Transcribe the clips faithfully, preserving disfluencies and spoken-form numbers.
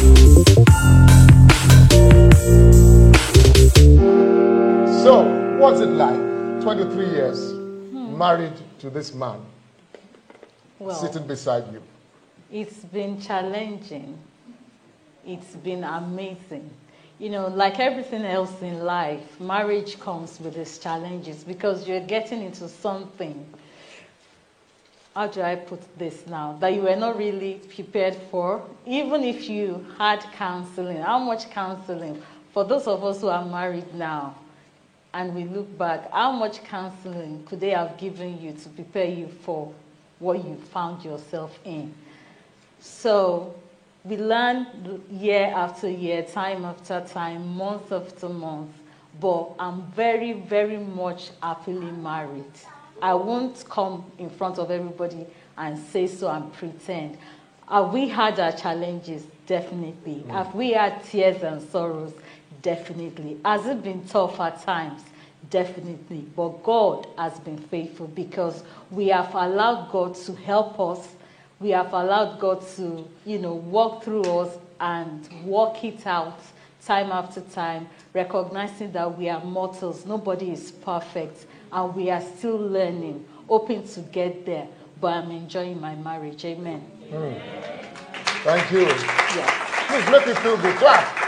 So, what's it like? twenty-three years, hmm. married to this man, well, sitting beside you. It's been challenging. It's been amazing. You know, like everything else in life, marriage comes with its challenges because you're getting into something. How do I put this now? That you were not really prepared for. Even if you had counseling, how much counseling? For those of us who are married now, and we look back, how much counseling could they have given you to prepare you for what you found yourself in? So we learn year after year, time after time, month after month. But I'm very, very much happily married. I won't come in front of everybody and say so and pretend. Have we had our challenges? Definitely. Mm. Have we had tears and sorrows? Definitely. Has it been tough at times? Definitely. But God has been faithful because we have allowed God to help us. We have allowed God to, you know, walk through us and work it out time after time, recognizing that we are mortals. Nobody is perfect, and we are still learning, hoping to get there. But I'm enjoying my marriage. Amen. Mm. Thank you. Yes. Please make me feel good. Clap.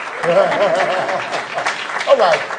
All right.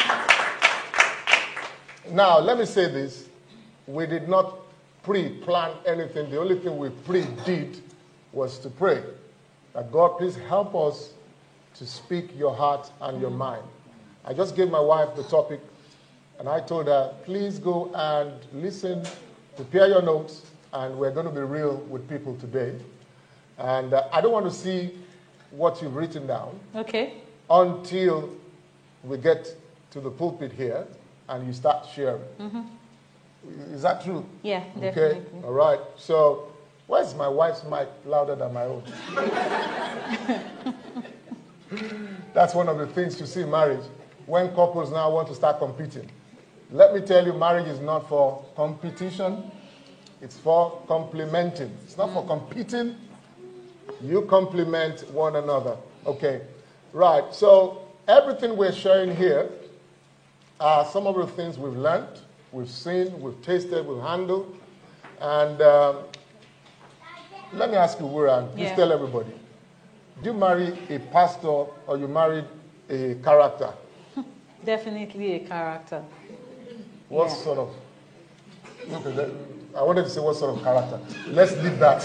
Now, let me say this. We did not pre-plan anything. The only thing we pre-did was to pray. That God, please help us to speak your heart and your mind. I just gave my wife the topic, and I told her, please go and listen, prepare your notes, and we're going to be real with people today. And uh, I don't want to see what you've written down. Okay. Until we get to the pulpit here and you start sharing. Mm-hmm. Is that true? Yeah, definitely. Okay, all right. So, why is my wife's mic louder than my own? That's one of the things to see in marriage. When couples now want to start competing. Let me tell you, marriage is not for competition. It's for complementing. It's not mm. for competing. You complement one another. Okay, right. So everything we're sharing here are some of the things we've learned, we've seen, we've tasted, we've handled. And um, let me ask you, Wuran, please yeah. tell everybody. Do you marry a pastor or you married a character? Definitely a character. What yeah. sort of? Okay, I wanted to say what sort of character. Let's leave that.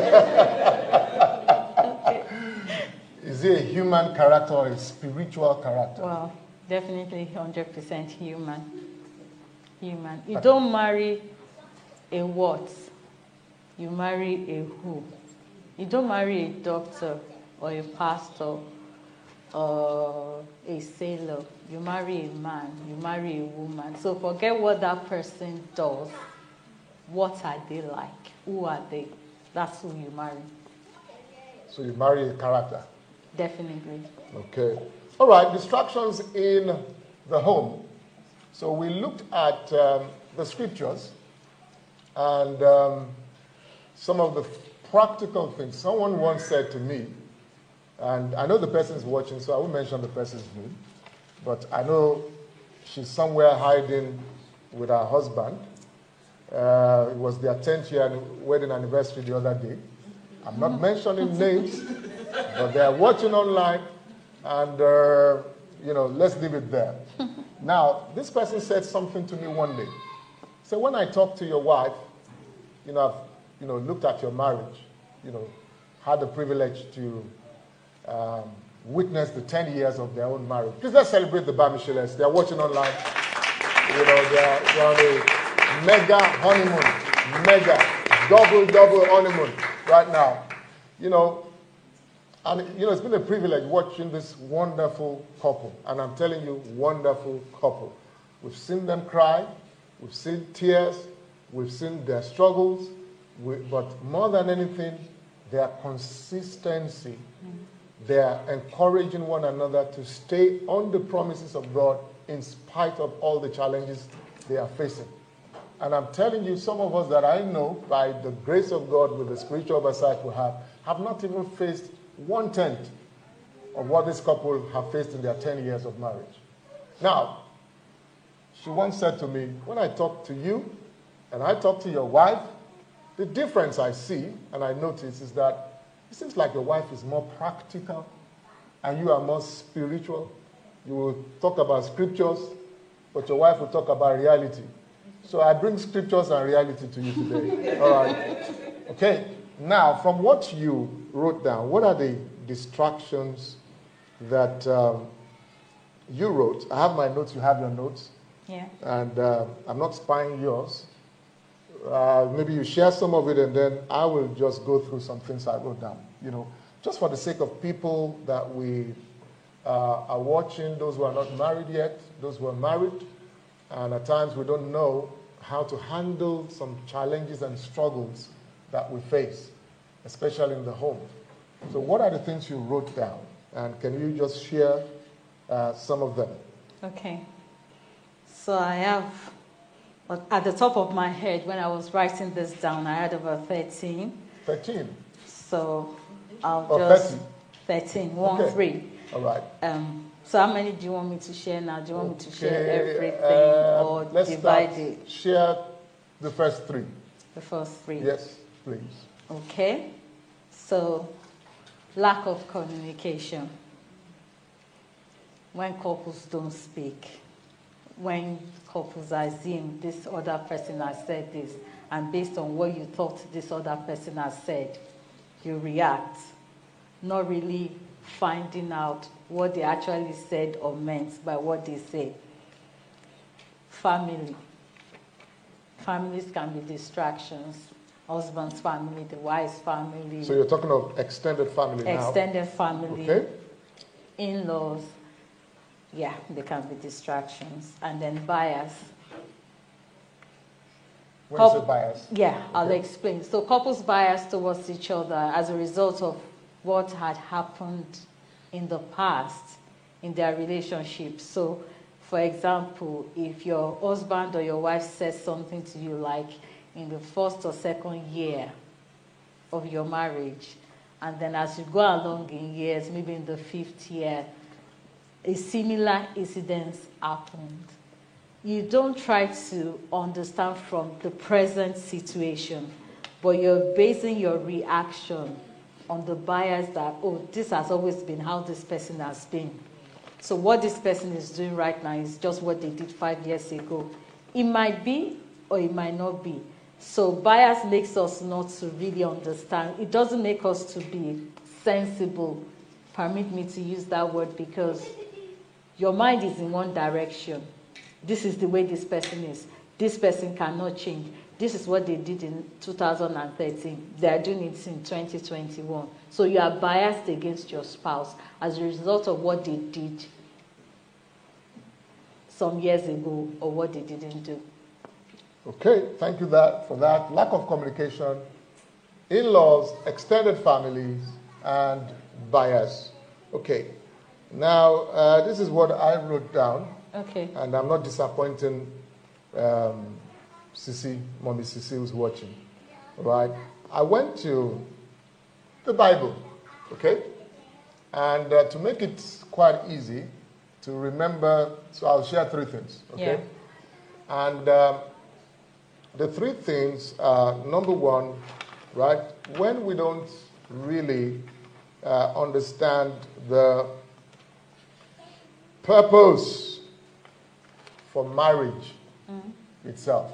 Okay. Is it a human character or a spiritual character? Well, definitely one hundred percent human. Human. You don't marry a what? You marry a who. You don't marry a doctor or a pastor or a sailor. You marry a man. You marry a woman. So forget what that person does. What are they like? Who are they? That's who you marry. So you marry a character? Definitely. Okay. All right, distractions in the home. So we looked at um, the scriptures and um, some of the practical things. Someone once said to me, and I know the person is watching, so I won't mention the person's name, but I know she's somewhere hiding with her husband. Uh, it was their tenth year wedding anniversary the other day. I'm not mentioning names, but they're watching online, and, uh, you know, let's leave it there. Now, this person said something to me one day. So when I talked to your wife, you know, I've you know, looked at your marriage, you know, had the privilege to um, witness the ten years of their own marriage. Please let's celebrate the Bamishiles. They're watching online. You know, they're, they're on a mega honeymoon, mega, double, double honeymoon right now. You know, and you know, it's been a privilege watching this wonderful couple. And I'm telling you, wonderful couple. We've seen them cry. We've seen tears. We've seen their struggles. We, but more than anything, their consistency. Mm-hmm. They're encouraging one another to stay on the promises of God in spite of all the challenges they are facing. And I'm telling you, some of us that I know, by the grace of God, with the spiritual oversight we have, have not even faced one-tenth of what this couple have faced in their ten years of marriage. Now, she once said to me, when I talk to you and I talk to your wife, the difference I see and I notice is that it seems like your wife is more practical and you are more spiritual. You will talk about scriptures, but your wife will talk about reality. So I bring scriptures and reality to you today. All right. Okay. Now, from what you wrote down, what are the distractions that um, you wrote? I have my notes. You have your notes. Yeah. And uh, I'm not spying yours. Uh, maybe you share some of it, and then I will just go through some things I wrote down. You know, just for the sake of people that we uh, are watching, those who are not married yet, those who are married, and at times we don't know how to handle some challenges and struggles that we face, especially in the home. So what are the things you wrote down? And can you just share uh, some of them? Okay. So I have, at the top of my head, when I was writing this down, I had over thirteen. thirteen? So I'll oh, just... thirty? thirteen, one, okay. three. All right. Um, so how many do you want me to share now? Do you want okay. me to share everything uh, or let's divide start. it? Share the first three. The first three? Yes, please. Okay. So, lack of communication. When couples don't speak. When couples assume this other person has said this, and based on what you thought this other person has said, you react. Not really finding out what they actually said or meant by what they said. Family. Families can be distractions. Husband's family, the wife's family. So you're talking of extended family now? Extended family. Okay. In-laws. Yeah, they can be distractions. And then bias. When Coup- you say bias? Yeah, okay. I'll explain. So couples bias towards each other as a result of what had happened in the past in their relationship. So, for example, if your husband or your wife says something to you like in the first or second year of your marriage, and then as you go along in years, maybe in the fifth year, a similar incident happened. You don't try to understand from the present situation, but you're basing your reaction on the bias that, oh, this has always been how this person has been. So what this person is doing right now is just what they did five years ago. It might be or it might not be. So bias makes us not to really understand. It doesn't make us to be sensible. Permit me to use that word because your mind is in one direction. This is the way this person is. This person cannot change. This is what they did in two thousand thirteen. They are doing it in twenty twenty-one. So you are biased against your spouse as a result of what they did some years ago or what they didn't do. Okay, thank you that, for that. Lack of communication, in-laws, extended families, and bias. Okay, now uh, this is what I wrote down. Okay. And I'm not disappointing um, Sisi, Mommy Sisi who's watching. Right? I went to the Bible, okay? And uh, to make it quite easy to remember, so I'll share three things, okay? Yeah. And um, the three things are, number one, right, when we don't really uh, understand the purpose for marriage mm. itself.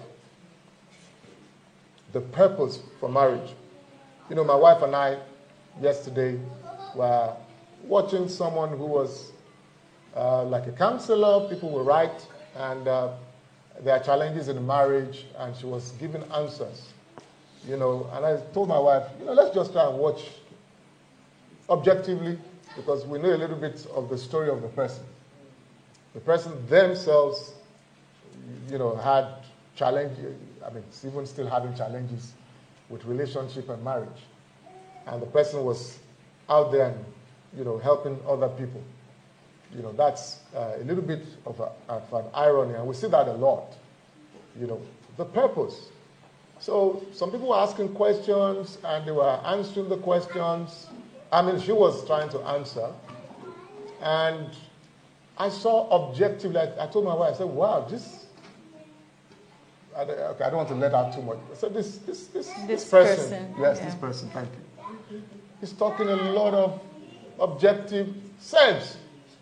The purpose for marriage. You know, my wife and I, yesterday, were watching someone who was uh, like a counselor. People will write, and uh, there are challenges in marriage, and she was giving answers. You know, and I told my wife, you know, let's just try and watch objectively, because we know a little bit of the story of the person. The person themselves, you know, had challenges. I mean, even still having challenges with relationship and marriage. And the person was out there and, you know, helping other people. You know, that's uh, a little bit of, a, of an irony, and we see that a lot. You know, the purpose. So some people were asking questions, and they were answering the questions. I mean, she was trying to answer, And I saw objectively, I, I told my wife, I said, wow, this, I, okay, I don't want to let out too much. I said, this, this, this, this, This person, person, yes, yeah. this person, thank you. He's talking a lot of objective sense.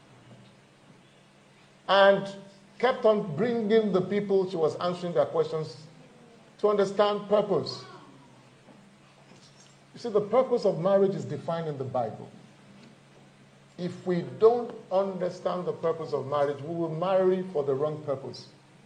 And kept on bringing the people she was answering their questions to understand purpose. You see, the purpose of marriage is defined in the Bible. If we don't understand the purpose of marriage, we will marry for the wrong purpose.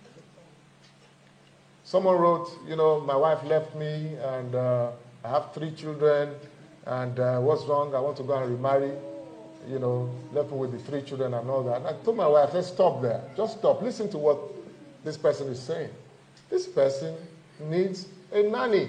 Someone wrote, you know, my wife left me and uh, I have three children and uh, what's wrong? I want to go and remarry. You know, left me with the three children and all that. And I told my wife, let's stop there. Just stop. Listen to what this person is saying. This person needs a nanny.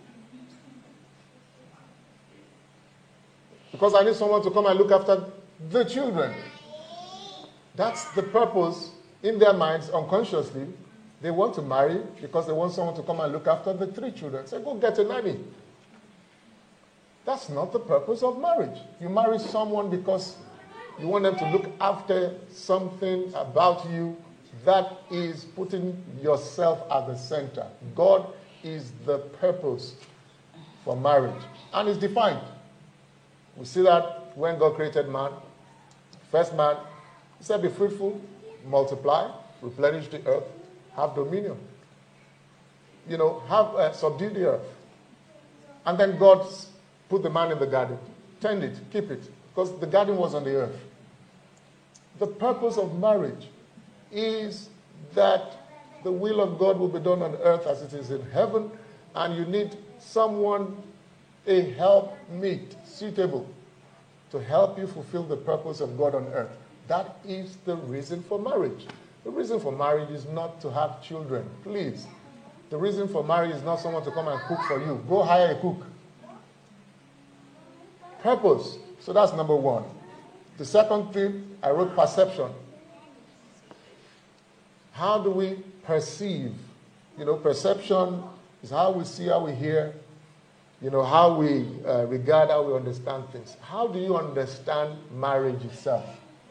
Because I need someone to come and look after the children. That's the purpose in their minds, unconsciously. They want to marry because they want someone to come and look after the three children. Say, go get a nanny. That's not the purpose of marriage. You marry someone because you want them to look after something about you that is putting yourself at the center. God is the purpose for marriage. And it's defined. We see that when God created man, first man, he said, be fruitful, multiply, replenish the earth, have dominion. You know, have uh, subdue the earth. And then God put the man in the garden. Tend it, keep it. Because the garden was on the earth. The purpose of marriage is that the will of God will be done on earth as it is in heaven. And you need someone, a helpmeet, suitable, to help you fulfill the purpose of God on earth. That is the reason for marriage. The reason for marriage is not to have children. Please. The reason for marriage is not someone to come and cook for you. Go hire a cook. Purpose. So that's number one. The second thing, I wrote perception. How do we perceive? You know, perception is how we see, how we hear, you know, how we uh, regard, how we understand things. How do you understand marriage itself?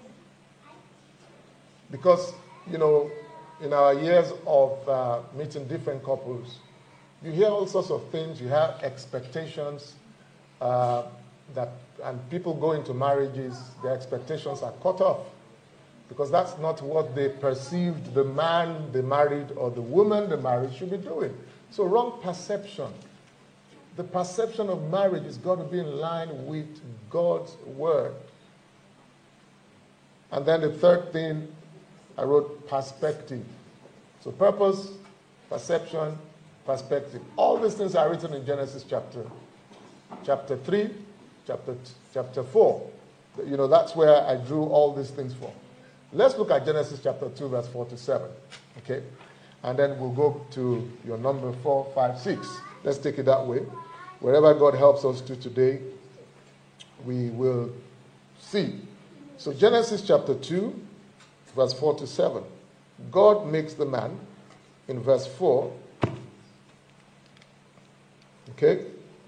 Because, you know, in our years of uh, meeting different couples, you hear all sorts of things. You have expectations uh, that, and people go into marriages, their expectations are cut off because that's not what they perceived the man they married or the woman they married should be doing. So wrong perception. The perception of marriage has got to be in line with God's word. And then the third thing, I wrote perspective. So purpose, perception, perspective. All these things are written in Genesis chapter, chapter three, chapter, chapter four. You know, that's where I drew all these things from. Let's look at Genesis chapter two, verse four to seven. Okay? And then we'll go to your number four, five, six. Let's take it that way. Wherever God helps us to today, we will see. So Genesis chapter two, verse four to seven. God makes the man in verse four. Okay?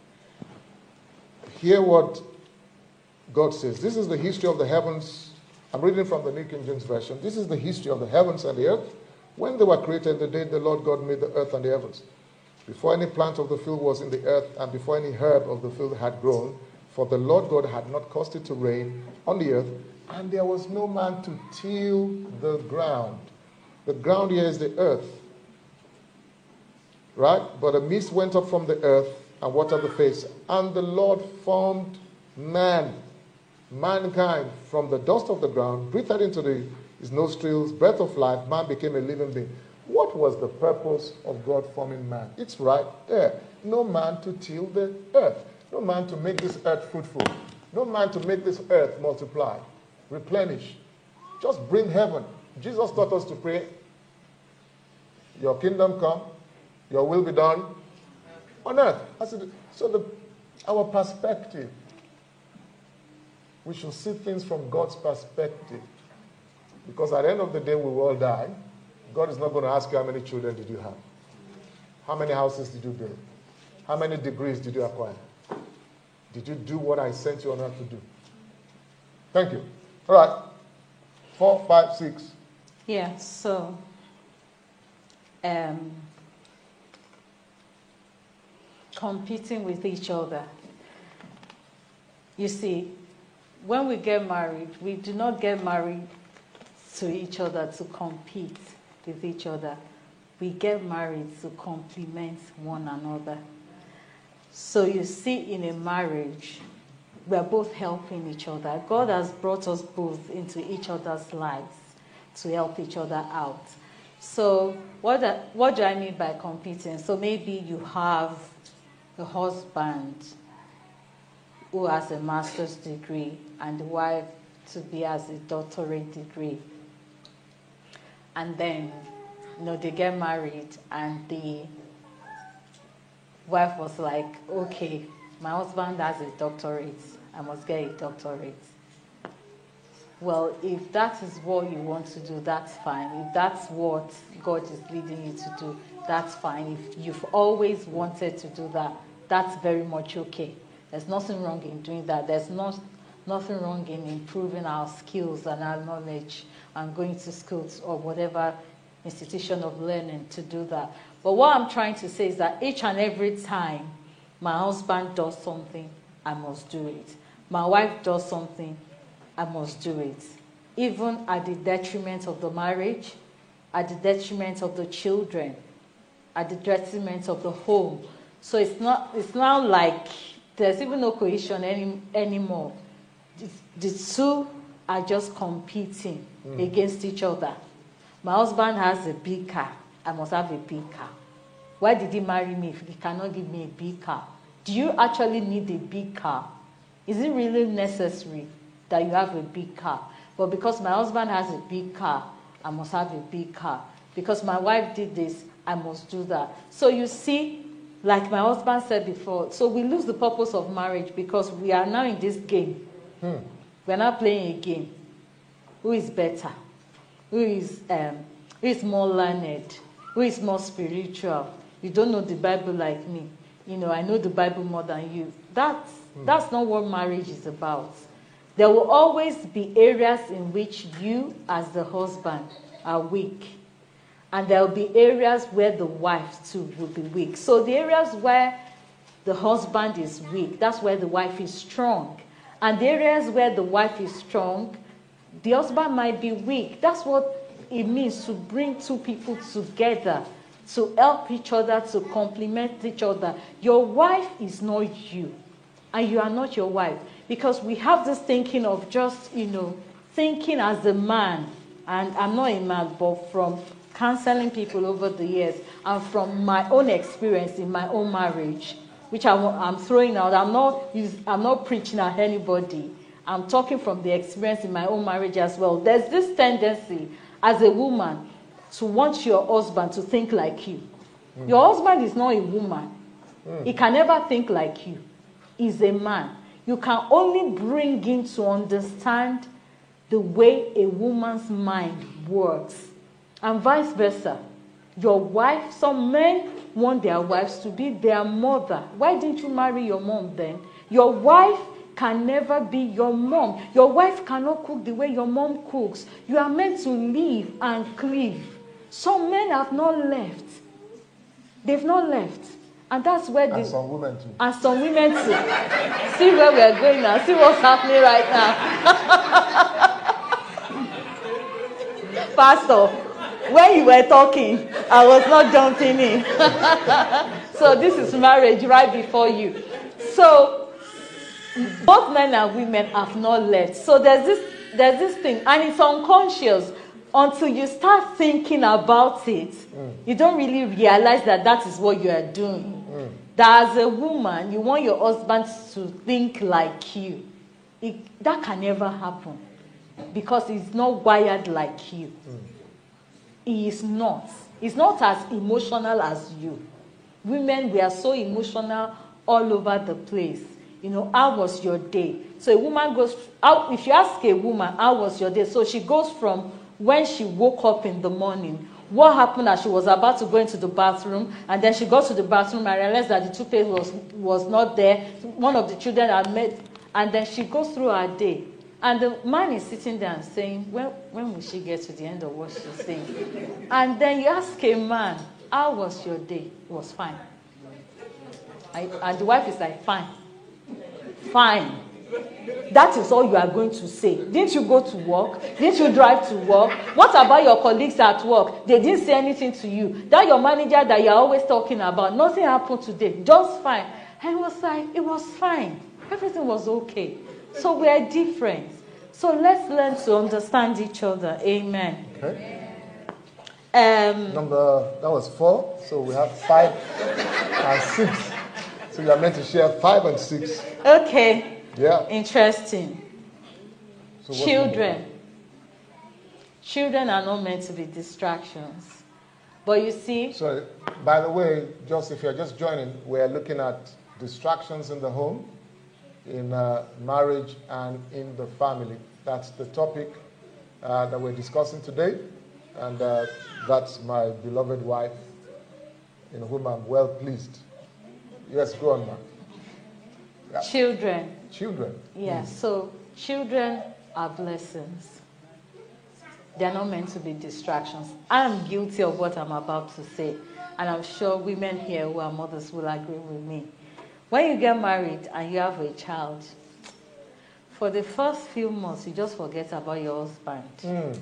Hear what God says. This is the history of the heavens. I'm reading from the New King James Version. This is the history of the heavens and the earth. When they were created, the day the Lord God made the earth and the heavens. Before any plant of the field was in the earth, and before any herb of the field had grown, for the Lord God had not caused it to rain on the earth, and there was no man to till the ground. The ground here is the earth. Right? But a mist went up from the earth and watered the face. And the Lord formed man, mankind, from the dust of the ground, breathed into the, his nostrils, breath of life, man became a living being. What was the purpose of God forming man? It's right there. No man to till the earth. No man to make this earth fruitful. No man to make this earth multiply, replenish. Just bring heaven. Jesus taught us to pray, your kingdom come, your will be done on earth. So the, our perspective, we should see things from God's perspective. Because at the end of the day, we will all die. God is not going to ask you how many children did you have. How many houses did you build? How many degrees did you acquire? Did you do what I sent you on earth to do? Thank you. All right. Four, five, six. Yeah, so um, competing with each other. You see, when we get married, we do not get married to each other to compete with each other. We get married to complement one another. So you see, in a marriage, we're both helping each other. God has brought us both into each other's lives to help each other out. So what, do, what do I mean by competing? So maybe you have a husband who has a master's degree and the wife to be has a doctorate degree. And then, you know, they get married and the wife was like, okay, my husband has a doctorate, I must get a doctorate. Well, if that is what you want to do, that's fine. If that's what God is leading you to do, that's fine. If you've always wanted to do that, that's very much okay. There's nothing wrong in doing that. There's not, nothing wrong in improving our skills and our knowledge and going to schools or whatever institution of learning to do that. But what I'm trying to say is that each and every time my husband does something, I must do it. My wife does something, I must do it. Even at the detriment of the marriage, at the detriment of the children, at the detriment of the home. So it's not, it's not like there's even no cohesion any, anymore. The, the two are just competing mm. against each other. My husband has a big car. I must have a big car. Why did he marry me if he cannot give me a big car? Do you actually need a big car? Is it really necessary that you have a big car? But because my husband has a big car, I must have a big car. Because my wife did this, I must do that. So you see, like my husband said before, so we lose the purpose of marriage because we are now in this game. Hmm. We're not playing a game. Who is better? Who is, um, who is more learned? Who is more spiritual? You don't know the Bible like me. You know, I know the Bible more than you. That's, hmm. that's not what marriage is about. There will always be areas in which you, as the husband, are weak. And there will be areas where the wife, too, will be weak. So the areas where the husband is weak, that's where the wife is strong. And the areas where the wife is strong, the husband might be weak. That's what it means to bring two people together, to help each other, to complement each other. Your wife is not you, and you are not your wife. Because we have this thinking of just, you know, thinking as a man. And I'm not a man, but from counseling people over the years and from my own experience in my own marriage, which I'm, I'm throwing out. I'm not, I'm not preaching at anybody. I'm talking from the experience in my own marriage as well. There's this tendency as a woman to want your husband to think like you. Mm. Your husband is not a woman. Mm. He can never think like you. He's a man. You can only bring him to understand the way a woman's mind works. And vice versa. Your wife, some men want their wives to be their mother. Why didn't you marry your mom then? Your wife can never be your mom. Your wife cannot cook the way your mom cooks. You are meant to live and cleave. Some men have not left. They've not left. And that's where the... And some women too. And some women too. See where we are going now. See what's happening right now. Pastor, when you were talking, I was not jumping in. So this is marriage right before you. So both men and women have not left. So there's this, there's this thing, and it's unconscious. Until you start thinking about it, mm. you don't really realize that that is what you are doing. Mm. That as a woman, you want your husband to think like you. It, that can never happen because he's not wired like you. Mm. He is not. He's not as emotional as you. Women, we are so emotional all over the place. You know, how was your day? So a woman goes, how, if you ask a woman, how was your day? So she goes from when she woke up in the morning, what happened as she was about to go into the bathroom, and then she got to the bathroom and realized that the toothpaste was, was not there. One of the children had met, and then she goes through her day. And the man is sitting there and saying, when, when will she get to the end of what she's saying? And then you ask a man, how was your day? It was fine. I, and the wife is like, fine. Fine. That is all you are going to say. Didn't you go to work? Didn't you drive to work? What about your colleagues at work? They didn't say anything to you. That your manager that you're always talking about, nothing happened today. Just fine. And it was like, it was fine. Everything was okay. So we are different. So let's learn to understand each other. Amen. Okay. Um, Number, that was four. So we have five and six. So you are meant to share five and six. Okay. Yeah. Interesting. So Children. Children are not meant to be distractions. But you see... So, by the way, just if you're just joining, we're looking at distractions in the home, in uh, marriage, and in the family. That's the topic uh, that we're discussing today. And uh, that's my beloved wife, in whom I'm well pleased. Yes, go on, ma. Yeah. Children. Children. Yeah, mm. So children are blessings. They're not meant to be distractions. I am guilty of what I'm about to say. And I'm sure women here who are mothers will agree with me. When you get married and you have a child, for the first few months, you just forget about your husband. Mm.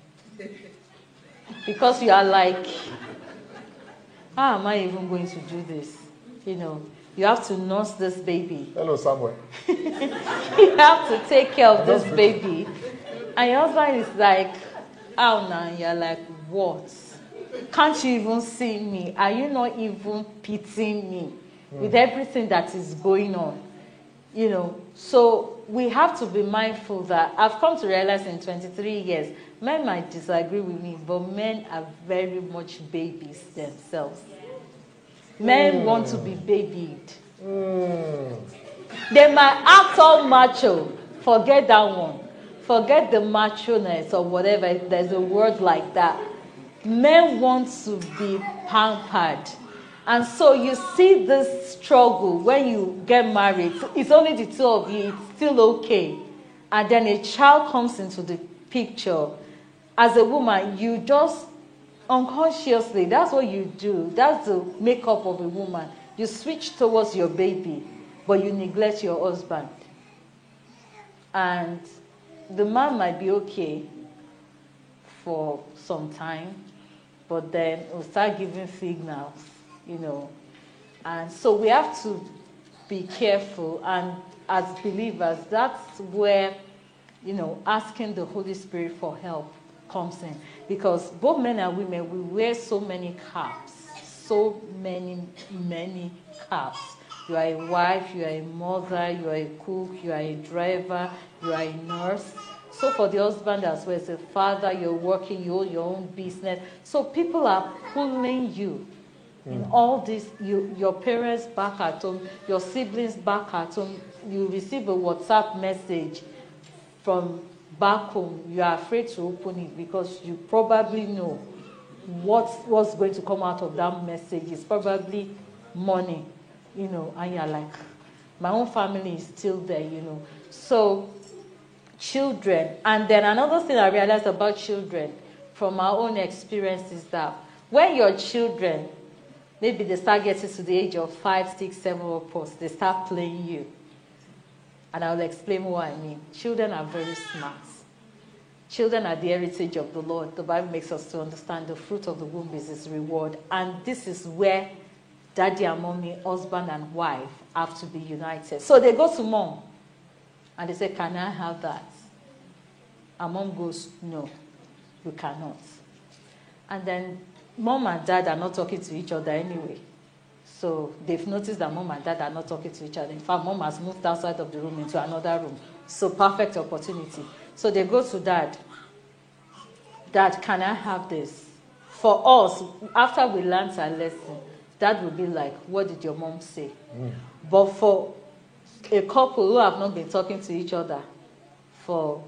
Because you are like, how am I even going to do this? You know, you have to nurse this baby. Hello, Samuel. You have to take care of this baby. And your husband is like, oh, now you're like, what? Can't you even see me? Are you not even pitying me mm. with everything that is going on? You know, so we have to be mindful that I've come to realize in twenty-three years, men might disagree with me, but men are very much babies themselves. Men mm. want to be babied. Mm. They might act all macho. Forget that one. Forget the macho-ness or whatever. There's a word like that. Men want to be pampered. And so you see this struggle when you get married. It's only the two of you. It's still okay. And then a child comes into the picture. As a woman, you just unconsciously, that's what you do. That's the makeup of a woman. You switch towards your baby, but you neglect your husband. And the man might be okay for some time, but then will start giving signals, you know. And so we have to be careful. And as believers, that's where, you know, asking the Holy Spirit for help comes in. Because both men and women, we wear so many caps. So many, many caps. You are a wife, you are a mother, you are a cook, you are a driver, you are a nurse. So for the husband as well as a father, you're working, you own your own business. So people are pulling you mm. in all this. You, your parents back at home, your siblings back at home. You receive a WhatsApp message from back home. You are afraid to open it because you probably know what what's going to come out of that message. Is probably money, you know, and you're like, my own family is still there, you know. So children. And then another thing I realized about children from our own experience is that when your children, maybe they start getting to the age of five, six, seven or plus, they start playing you. And I'll explain what I mean. Children are very smart. Children are the heritage of the Lord. The Bible makes us to understand the fruit of the womb is his reward. And this is where daddy and mommy, husband and wife have to be united. So they go to mom and they say, can I have that? And mom goes, no, you cannot. And then mom and dad are not talking to each other anyway. So they've noticed that mom and dad are not talking to each other. In fact, mom has moved outside of the room into another room. So perfect opportunity. So they go to dad. Dad, can I have this? For us, after we learned our lesson, dad will be like, what did your mom say? Mm. But for a couple who have not been talking to each other for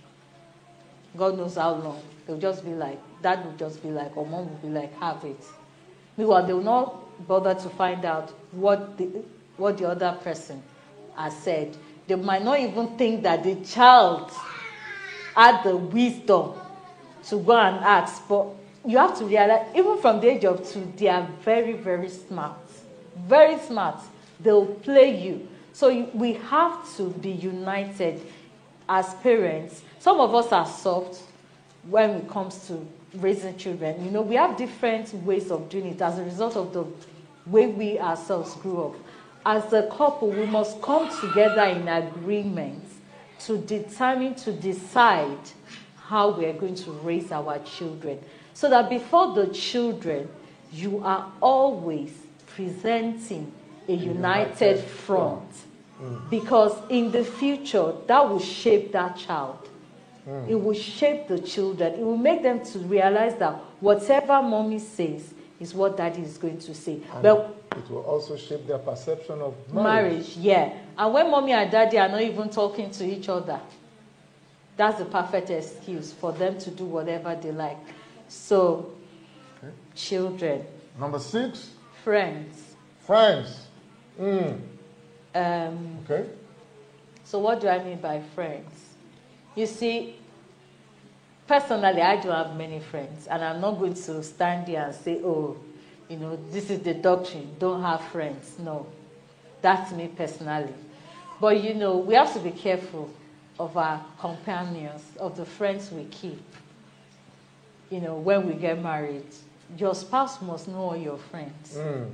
God knows how long, they'll just be like, dad will just be like, or mom will be like, have it. Meanwhile, they will not bother to find out what the, what the other person has said. They might not even think that the child had the wisdom to go and ask. But you have to realize, even from the age of two, they are very, very smart. Very smart. They'll play you. So you, we have to be united as parents. Some of us are soft when it comes to raising children. You know, we have different ways of doing it as a result of the way we ourselves grew up. As a couple, we must come together in agreement to determine, to decide how we are going to raise our children. So that before the children, you are always presenting a united front. Mm. Because in the future, that will shape that child. Mm. It will shape the children. It will make them to realize that whatever mommy says is what daddy is going to say. And but it will also shape their perception of marriage. Marriage, yeah. And when mommy and daddy are not even talking to each other, that's the perfect excuse for them to do whatever they like. So, okay. Children. Number six. Friends. Friends. Mm. Um, okay. So what do I mean by friends? You see, personally, I don't have many friends. And I'm not going to stand here and say, oh, you know, this is the doctrine. Don't have friends. No. That's me personally. But, you know, we have to be careful of our companions, of the friends we keep. You know, when we get married, your spouse must know all your friends. Mm.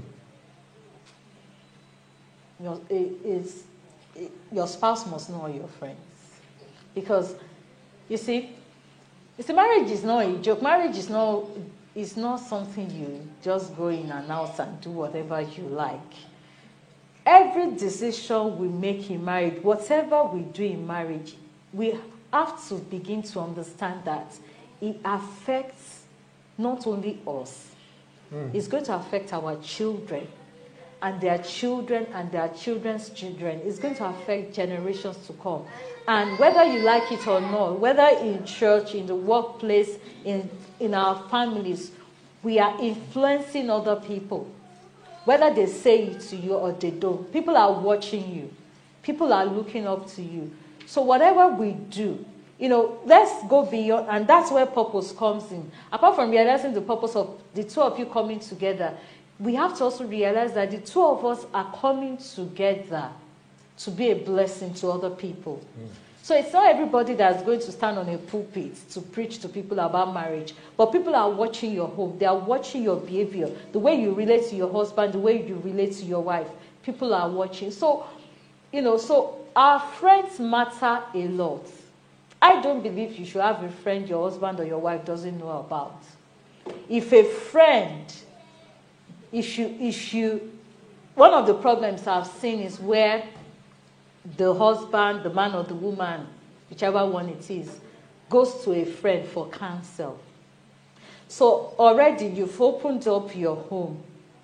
Your, it, it's, it, your spouse must know all your friends. Because, you see, you see, marriage is not a joke. Marriage is not, is not something you just go in and out and do whatever you like. Every decision we make in marriage, whatever we do in marriage, we have to begin to understand that it affects not only us, mm. it's going to affect our children, and their children, and their children's children. It's going to affect generations to come. And whether you like it or not, whether in church, in the workplace, in, in our families, we are influencing other people. Whether they say it to you or they don't, people are watching you. People are looking up to you. So whatever we do, you know, let's go beyond, and that's where purpose comes in. Apart from realizing the purpose of the two of you coming together, we have to also realize that the two of us are coming together to be a blessing to other people. Mm. So it's not everybody that's going to stand on a pulpit to preach to people about marriage, but people are watching your home. They are watching your behavior, the way you relate to your husband, the way you relate to your wife. People are watching. So, you know, so our friends matter a lot. I don't believe you should have a friend your husband or your wife doesn't know about. If a friend, if you, if you, one of the problems I've seen is where the husband, the man or the woman, whichever one it is, goes to a friend for counsel. So already you've opened up your home.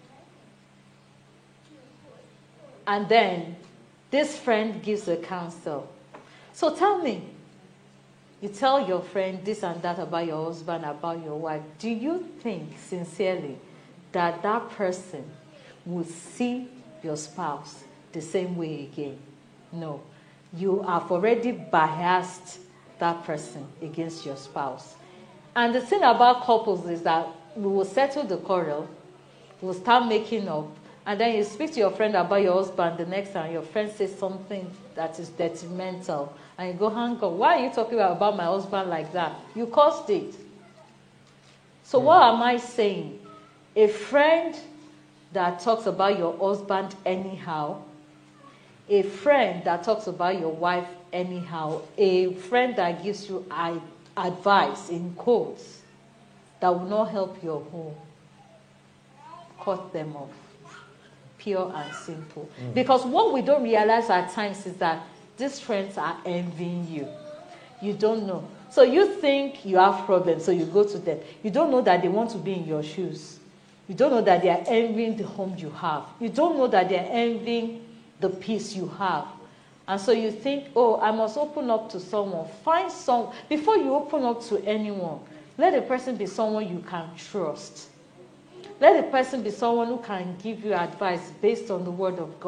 And then this friend gives a counsel. So tell me, you tell your friend this and that about your husband, about your wife. Do you think sincerely that that person would see your spouse the same way again? No. You have already biased that person against your spouse. And the thing about couples is that we will settle the quarrel, we'll start making up, and then you speak to your friend about your husband the next time, your friend says something that is detrimental, and you go, hang on, why are you talking about my husband like that? You caused it. So mm. what am I saying? A friend that talks about your husband anyhow, a friend that talks about your wife anyhow, a friend that gives you advice, in quotes, that will not help your home, cut them off. Pure and simple. Mm. Because what we don't realize at times is that these friends are envying you. You don't know. So you think you have problems, so you go to them. You don't know that they want to be in your shoes. You don't know that they are envying the home you have. You don't know that they are envying the peace you have. And so you think, oh, I must open up to someone. Find some, before you open up to anyone, let the person be someone you can trust. Let the person be someone who can give you advice based on the word of God.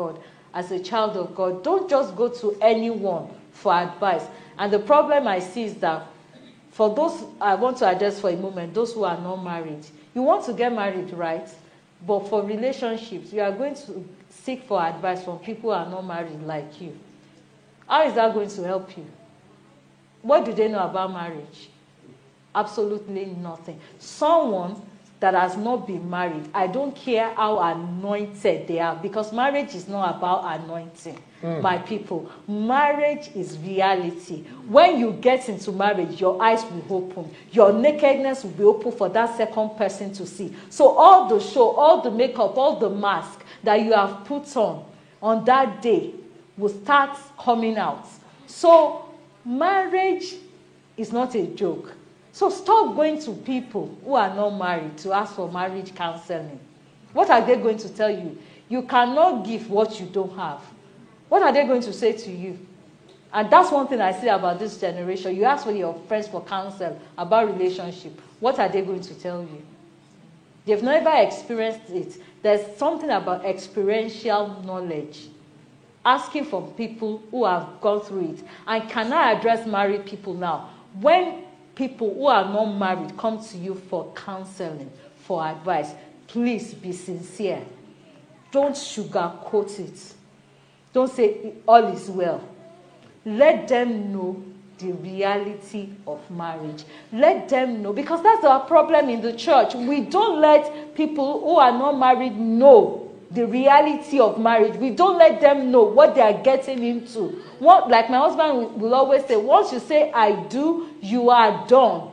as a child of God, don't just go to anyone for advice. And the problem I see is that for those, I want to address for a moment, those who are not married, you want to get married, right? But for relationships, you are going to seek for advice from people who are not married like you. How is that going to help you? What do they know about marriage? Absolutely nothing. Someone that has not been married, I don't care how anointed they are, because marriage is not about anointing, mm. my people. Marriage is reality. When you get into marriage, your eyes will open. Your nakedness will be open for that second person to see. So all the show, all the makeup, all the mask that you have put on on that day will start coming out. So marriage is not a joke. So stop going to people who are not married to ask for marriage counseling. What are they going to tell you? You cannot give what you don't have. What are they going to say to you? And that's one thing I see about this generation. You ask for your friends for counsel about relationship. What are they going to tell you? They've never experienced it. There's something about experiential knowledge. Asking from people who have gone through it. And can I address married people now? When people who are not married come to you for counseling, for advice, please be sincere. Don't sugarcoat it. Don't say all is well. Let them know the reality of marriage. Let them know, because that's our problem in the church. We don't let people who are not married know the reality of marriage. We don't let them know what they are getting into. What, like my husband will always say, once you say I do, you are done.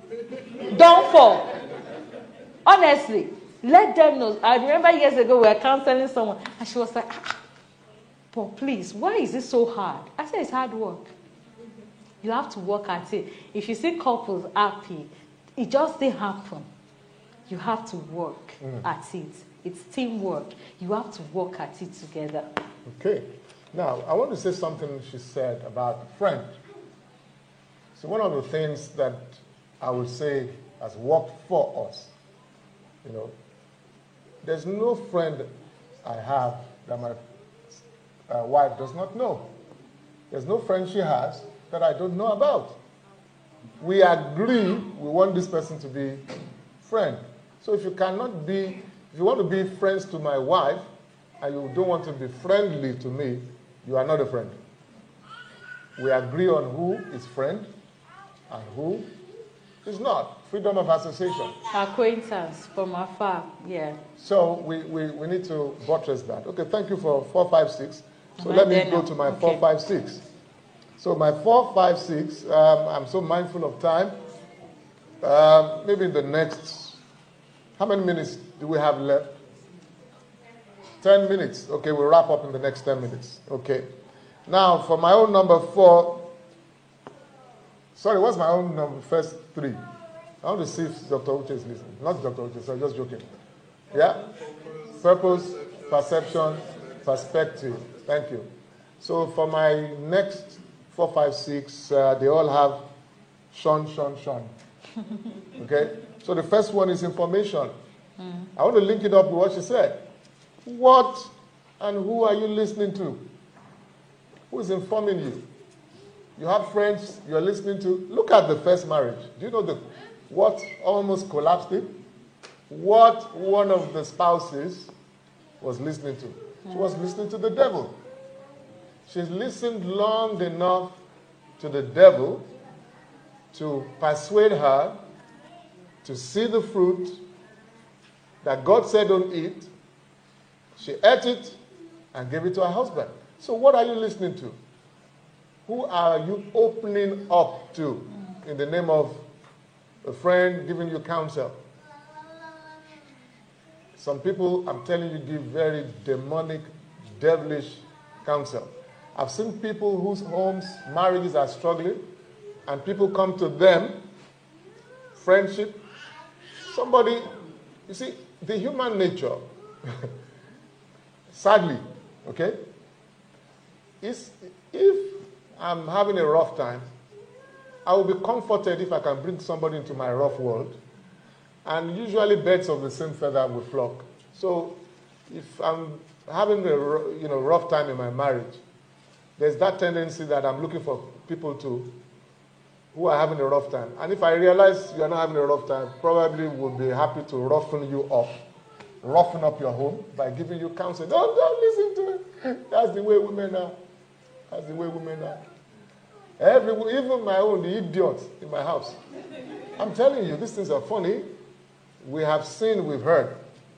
Done for. Honestly, let them know. I remember years ago we were counseling someone and she was like, ah, but please, why is it so hard? I said it's hard work. You have to work at it. If you see couples happy, it just didn't happen. You have to work mm. at it. It's teamwork. You have to work at it together. Okay. Now, I want to say something she said about friend. So one of the things that I would say has worked for us, you know, there's no friend I have that my uh, wife does not know. There's no friend she has that I don't know about. We agree we want this person to be friend. So if you cannot be If you want to be friends to my wife and you don't want to be friendly to me, you are not a friend. We agree on who is friend and who is not. Freedom of association. Acquaintance from afar, yeah. So we, we, we need to buttress that. Okay, thank you for four, five, six. So let me go to my okay. four, five, six. So my four, five, six, um, I'm so mindful of time. Um, maybe in the next, how many minutes do we have left? Ten minutes. Okay, we'll wrap up in the next ten minutes. Okay. Now, for my own number four, sorry, what's my own number, first three? I want to see if Doctor Uche is listening. Not Doctor Uche, so I'm just joking. Yeah? Purpose, perception, perspective. Thank you. So for my next four, five, six, uh, they all have Sean, Sean, Sean. Okay? So the first one is information. Mm. I want to link it up with what she said. What and who are you listening to? Who is informing you? You have friends you're listening to. Look at the first marriage. Do you know the what almost collapsed it? What one of the spouses was listening to? Mm. She was listening to the devil. She's listened long enough to the devil to persuade her to see the fruit that God said don't eat. She ate it and gave it to her husband. So what are you listening to? Who are you opening up to in the name of a friend giving you counsel? Some people, I'm telling you, give very demonic, devilish counsel. I've seen people whose homes, marriages are struggling, and people come to them, friendship. Somebody, you see, the human nature, sadly, okay, is if I'm having a rough time, I will be comforted if I can bring somebody into my rough world. And usually birds of the same feather will flock. So if I'm having a you know rough time in my marriage, there's that tendency that I'm looking for people to who are having a rough time. And if I realize you're not having a rough time, probably would be happy to roughen you up, roughen up your home by giving you counsel. Don't, don't listen to it. That's the way women are. That's the way women are. Every, even my own, the idiot in my house. I'm telling you, these things are funny. We have seen, we've heard.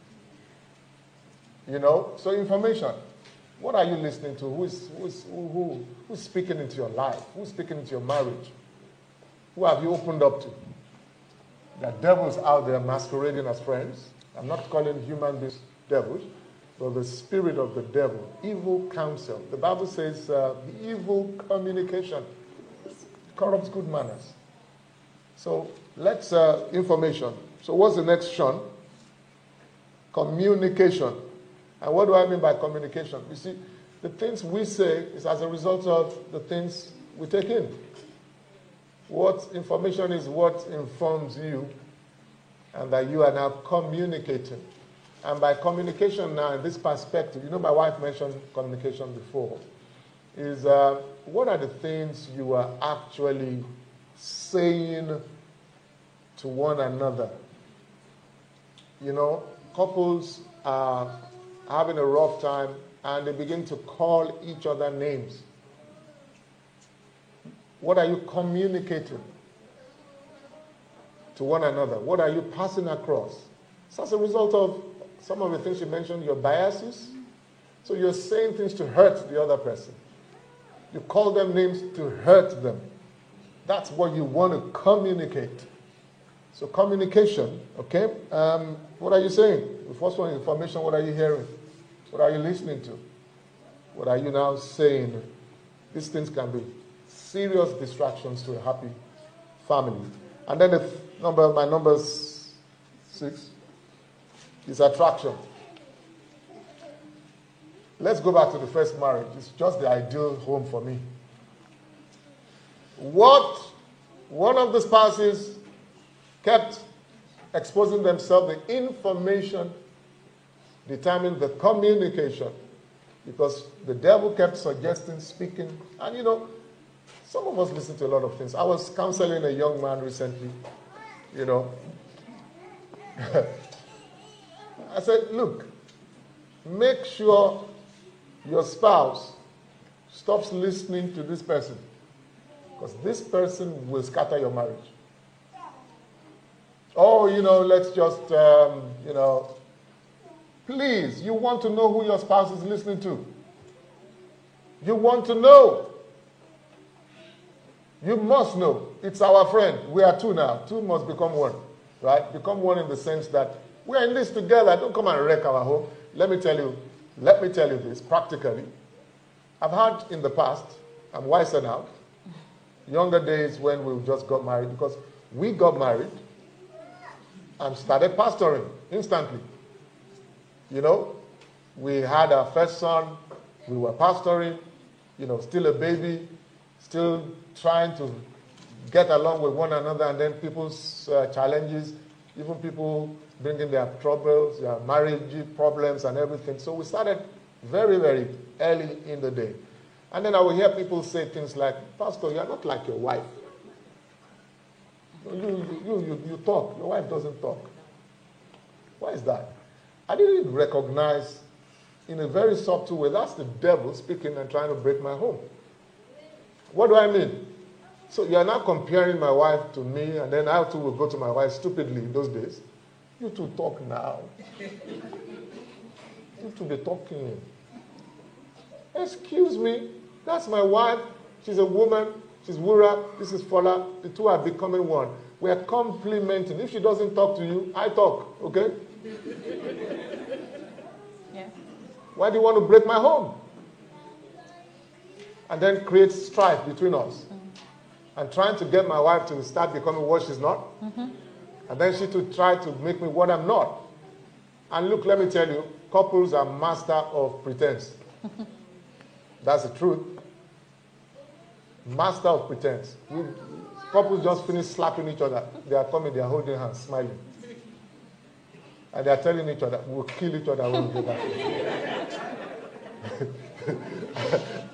You know, so information. What are you listening to? Who is, who is, who, who, who's speaking into your life? Who's speaking into your marriage? Who have you opened up to? There are devils out there masquerading as friends. I'm not calling human beings devils, but the spirit of the devil, evil counsel. The Bible says uh, the evil communication corrupts good manners. So let's, uh, information. So what's the next Sean? Communication. And what do I mean by communication? You see, the things we say is as a result of the things we take in. What information is what informs you, and that you are now communicating. And by communication now, in this perspective, you know my wife mentioned communication before, is uh, what are the things you are actually saying to one another? You know, couples are having a rough time and they begin to call each other names. What are you communicating to one another? What are you passing across? So as a result of some of the things you mentioned, your biases. So you're saying things to hurt the other person. You call them names to hurt them. That's what you want to communicate. So communication, okay? Um, what are you saying? The first one, information. What are you hearing? What are you listening to? What are you now saying? These things can be serious distractions to a happy family. And then the th- number, my number six is attraction. Let's go back to the first marriage. It's just the ideal home for me. What one of the spouses kept exposing themselves, the information determined the communication, because the devil kept suggesting, speaking, and you know, some of us listen to a lot of things. I was counseling a young man recently, you know. I said, look, make sure your spouse stops listening to this person, because this person will scatter your marriage. Oh, you know, let's just, um, you know, please, you want to know who your spouse is listening to. You want to know. You must know. It's our friend. We are two now. Two must become one, right? Become one in the sense that we are in this together. Don't come and wreck our home. Let me tell you, let me tell you this practically. I've had in the past, I'm wiser now, younger days when we just got married, because we got married and started pastoring instantly. You know, we had our first son, we were pastoring, you know, still a baby, still trying to get along with one another, and then people's uh, challenges, even people bringing their troubles, their marriage problems and everything. So we started very, very early in the day. And then I would hear people say things like, Pastor, you're not like your wife. You, you, you, you talk, your wife doesn't talk. Why is that? I didn't recognize in a very subtle way, that's the devil speaking and trying to break my home. What do I mean? So you're not comparing my wife to me, and then I too will go to my wife stupidly in those days. You two talk now. You two be talking. Excuse me, that's my wife. She's a woman. She's Wura. This is Fola. The two are becoming one. We are complementing. If she doesn't talk to you, I talk. Okay? Yeah. Why do you want to break my home? And then create strife between us. Mm-hmm. And trying to get my wife to start becoming what she's not. Mm-hmm. And then she to try to make me what I'm not. And look, let me tell you, couples are master of pretense. That's the truth. Master of pretense. We, couples just finish slapping each other. They are coming, they are holding hands, smiling. And they are telling each other, we'll kill each other when we get back.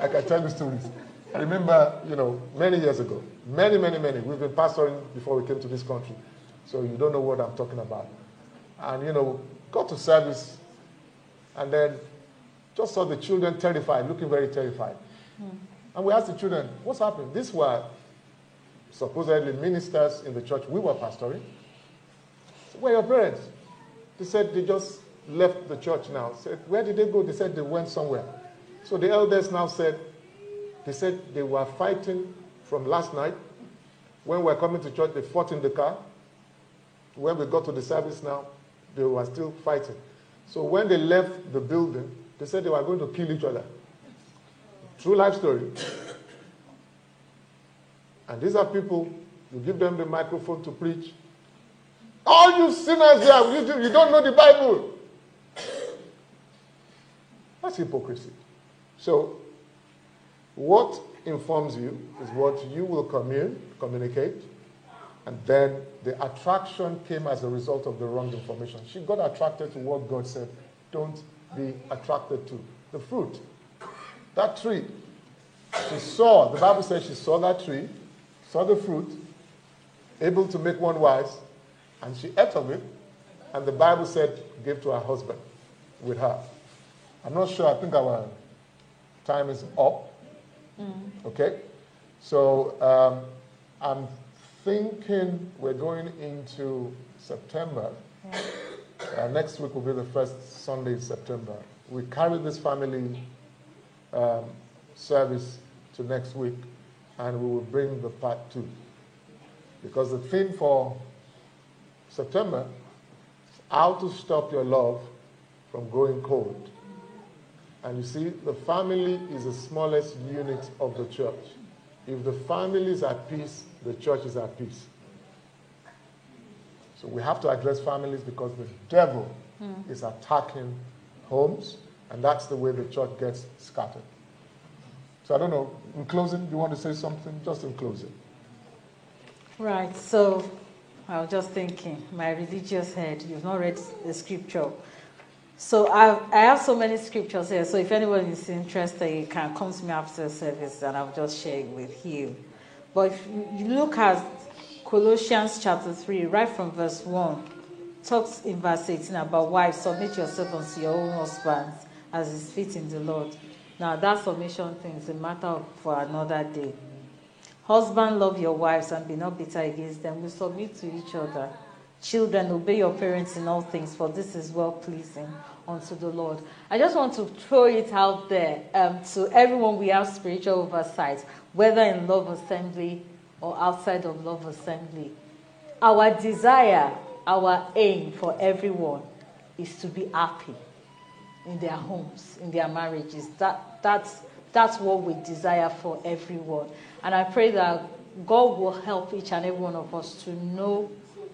I can tell you stories. I remember, you know, many years ago, many, many, many, we've been pastoring before we came to this country. So you don't know what I'm talking about. And, you know, got to service and then just saw the children terrified, looking very terrified. Mm. And we asked the children, what's happening? These were supposedly ministers in the church we were pastoring. So, where are your parents? They said they just left the church now. Said, where did they go? They said they went somewhere. So the elders now said, they said they were fighting from last night. When we were coming to church, they fought in the car. When we got to the service now, they were still fighting. So when they left the building, they said they were going to kill each other. True life story. And these are people, you give them the microphone to preach. All you sinners here, you don't know the Bible. That's hypocrisy. So, what informs you is what you will commune, communicate, and then the attraction came as a result of the wrong information. She got attracted to what God said. Don't be attracted to the fruit. That tree, she saw, the Bible says she saw that tree, saw the fruit, able to make one wise, and she ate of it, and the Bible said gave to her husband with her. I'm not sure, I think our time is up. Mm. Okay? So um, I'm thinking we're going into September. Yeah. Uh, next week will be the first Sunday in September. We carry this family um, service to next week, and we will bring the part two. Because the theme for September is how to stop your love from going cold. And you see, the family is the smallest unit of the church. If the family is at peace, the church is at peace. So we have to address families because the devil mm. is attacking homes, and that's the way the church gets scattered. So I don't know, in closing, do you want to say something? Just in closing. Right, so I was just thinking, my religious head, you've not read the scripture. So I've, I have so many scriptures here, so if anyone is interested, you can come to me after the service and I'll just share it with you. But if you look at Colossians chapter three, right from verse one, talks in verse eighteen about wives, submit yourself unto your own husbands as is fit in the Lord. Now that submission thing is a matter of, for another day. Husband, love your wives and be not bitter against them. We submit to each other. Children, obey your parents in all things, for this is well-pleasing unto the Lord. I just want to throw it out there um, to everyone we have spiritual oversight, whether in Love Assembly or outside of Love Assembly. Our desire, our aim for everyone is to be happy in their homes, in their marriages. That, that's, that's what we desire for everyone. And I pray that God will help each and every one of us to know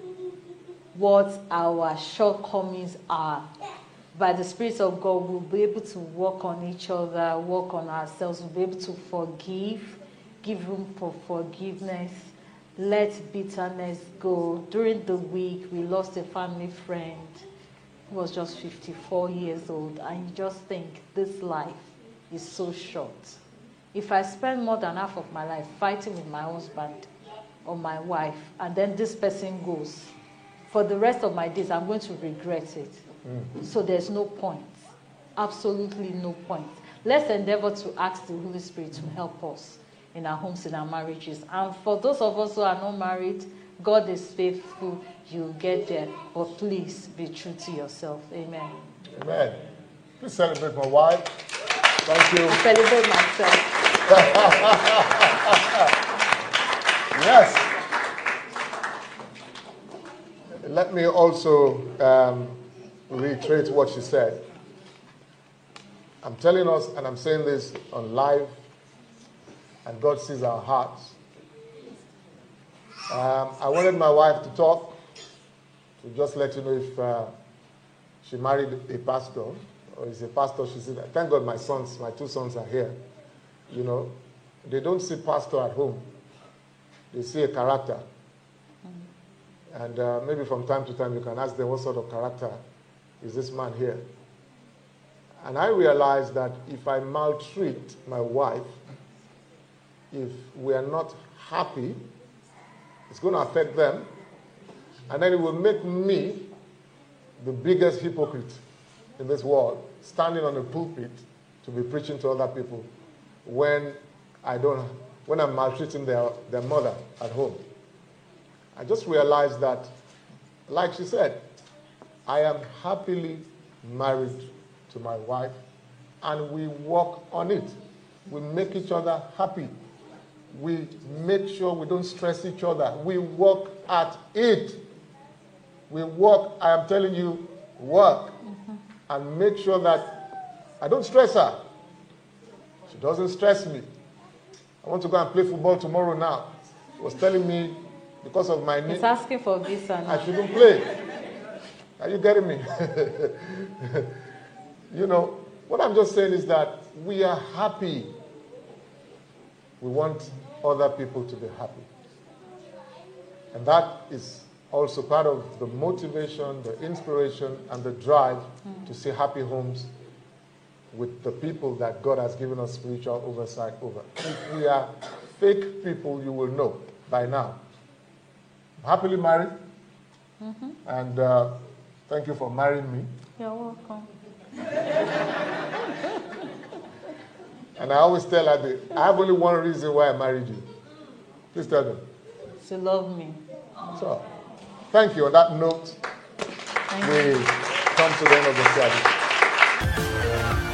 what our shortcomings are. By the Spirit of God, we'll be able to work on each other, work on ourselves. We'll be able to forgive, give room for forgiveness, let bitterness go. During the week, we lost a family friend who was just fifty-four years old, and you just think, this life is so short. If I spend more than half of my life fighting with my husband or my wife, and then this person goes, for the rest of my days, I'm going to regret it. Mm. So there's no point. Absolutely no point. Let's endeavor to ask the Holy Spirit to help us in our homes, in our marriages. And for those of us who are not married, God is faithful. You'll get there. But please be true to yourself. Amen. Amen. Please celebrate my wife. Thank you. I celebrate myself. Yes. Let me also um, reiterate what she said. I'm telling us, and I'm saying this on live, and God sees our hearts. Um, I wanted my wife to talk, to just let you know if uh, she married a pastor, or is a pastor. She said, thank God my sons, my two sons are here. You know, they don't see pastor at home. They see a character. And uh, maybe from time to time you can ask them what sort of character is this man here. And I realized that if I maltreat my wife, if we are not happy, it's going to affect them. And then it will make me the biggest hypocrite in this world, standing on a pulpit to be preaching to other people when I don't, when I'm maltreating their, their mother at home. I just realized that, like she said, I am happily married to my wife, and we work on it. We make each other happy. We make sure we don't stress each other. We work at it. We work, I am telling you, work, mm-hmm. and make sure that I don't stress her. She doesn't stress me. I want to go and play football tomorrow now. She was telling me because of my knee. He's asking for visa now. I shouldn't play. Are you getting me? You know, what I'm just saying is that we are happy. We want other people to be happy. And that is also part of the motivation, the inspiration, and the drive mm. to see happy homes with the people that God has given us spiritual oversight over. If we are fake people, you will know by now. I'm happily married, mm-hmm. and uh, thank you for marrying me. You're welcome. And I always tell her that I have only one reason why I married you. Please tell them. To love me. So, thank you. On that note, thank we you. come to the end of the service.